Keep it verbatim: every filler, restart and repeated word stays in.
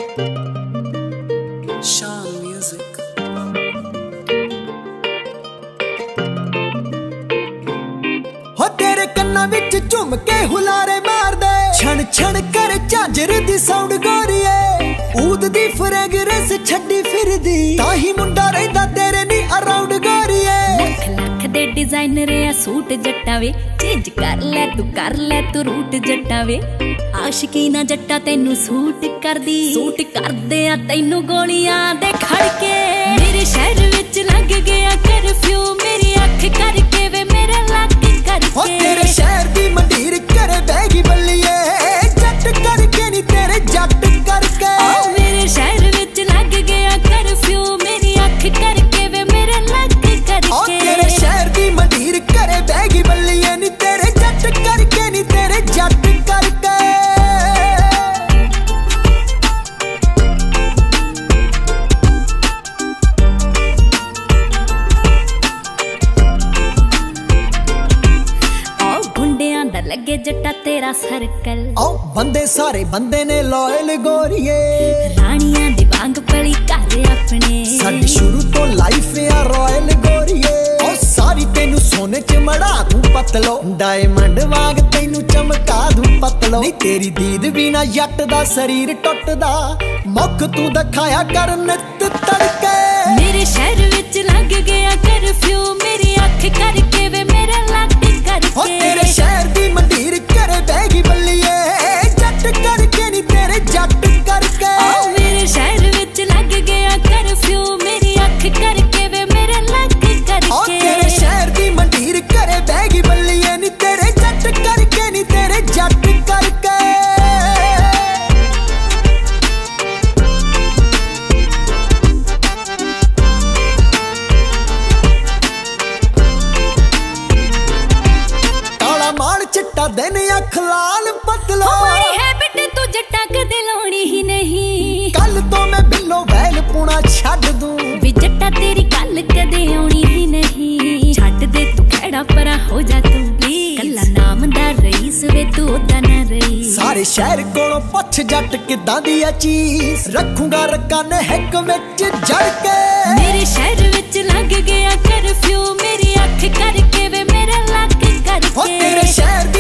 Sean Music। हो तेरे कन्ना विच झुम के हुलारे मार दे, छण छण कर झांजर दी साउंड गोरीए, ऊद दी फ्रेगरेंस छड्डी फिरदी, ताही मुंडा रहिंदा तेरे नी अराउंड गोरीए। लख लख दे डिजाइनर आ सूट जट्टा वे, चेंज कर ले तू कर ले तू रूट जट्टा वे, आशिकी ना जट्टा तेनू सूट कर दी, सूट कर दे आ तेनू गोलियां दे खड़के। मेरे शहर विच लग गया कर्फ्यू, मेरी अख करके वे मेरे लक करके। हो तेरे शहर दी मंडीर करे बैगी बल्लिए, जट करके नी तेरे जट करके। ओ मेरे शहर विच लग गया कर्फ्यू, मेरी अख करके वे मेरे लक करके। ओ तेरे शहर दी मंडीर करे बैगी बल्लिए, नी तेरे जट करके नी तेरे जट करके। लगे जट्टा तेरा सर्कल, ओ बंदे सारे बंदे ने लॉयल गोरीए, रानियां दी वांग पली कर अपने, साडी शुरू तो लाइफ आ रॉयल गोरीए। ओ सारी तेनू सोने च मड़ा दूं पतलो, डायमंड वांग तेनू चमका दूं पतलो, नहीं तेरी दीद बिना जट दा शरीर टुटदा, मुख तू दिखाया कर नित तड़के। मेरे शहर विच लग गया कर्फ्यू, मेरी अख करके वे मेरे लक करके। ओ तेरे शहर दी मंडीर करे बैगी बल्लिए, जट करके नी तेरे जट करके। ओ मेरे शहर विच लग गया कर्फ्यू, मेरी अख करके वे मेरे लक करके। ओ तेरे शहर दी मंडीर करे बैगी बल्लिए, नी तेरे जट करके नी तेरे जट करके। चिट्टा दिन अख लाल पतलो, हमारी हैबिट तू जट्टा कदे लाउणी ही नहीं, कल तो मैं बिल्लो बैल पुणा छड्ड दूं, वी जट्टा तेरी गल कदे आउणी ही नहीं, छड्ड दे तू खड़ा परा हो जा तू प्लीज, कल्ला नामदार रईस वे तू ओदा ना रही। सारे शहर कोलों पुछ जट किदां दी आ चीज, रखूंगा रकान हिक विच जड़ के। मेरे शहर विच लग गया कर्फ्यू, मेरी अख करके वे मेरे लक करके। ओ तेरे शहर दी